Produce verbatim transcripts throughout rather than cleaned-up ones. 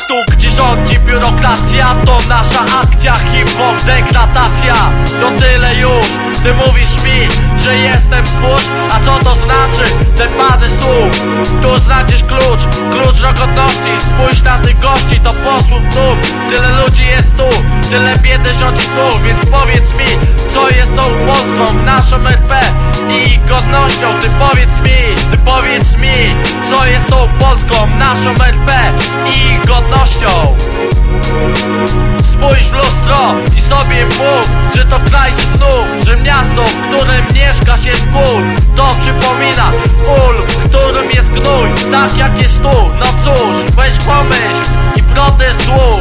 Tu gdzie rządzi biurokracja, to nasza akcja, hip-hop, degradacja. To tyle już, ty mówisz mi, że jestem tchórz. A co to znaczy, te parę słów? Tu znajdziesz klucz, klucz do godności. Spójrz na tych gości, to posłów dum. Tyle ludzi jest tu, tyle biedy rządzi tu. Więc powiedz mi, co jest tą Polską, naszą R P i godnością. Ty powiedz mi, ty powiedz mi, co jest tą Polską, naszą R P i godnością. Spójrz w lustro i sobie mów, że to kraj ze snów, że miasto, w którym mieszka się z gór. To przypomina ul, w którym jest gnój, tak jak jest tu. No cóż, weź pomyśl i protest złóż.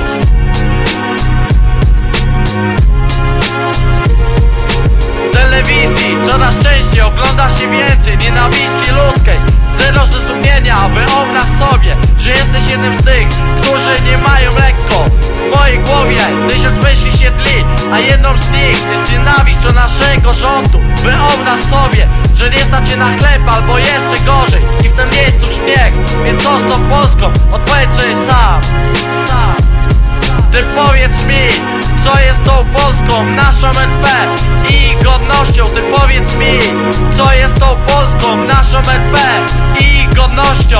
W telewizji coraz częściej ogląda się więcej nienawiści ludzkiej, zero zrozumienia. Wyobraź sobie, że jesteś jednym z tych, którzy nie mają lekko. W mojej głowie tysiąc myśli się tli, a jedną z nich jest nienawiść do naszego rządu. Wyobraź sobie, że nie stać cię na chleb albo jeszcze gorzej i w tym miejscu śmiech. Więc co z tą Polską? Odpowiedz sobie sam, sam. Ty powiedz mi, co jest tą Polską, naszą R P i godnością. Ty powiedz mi, co jest tą Polską, naszą R P i godnością.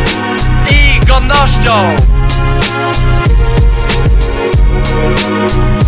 I godnością.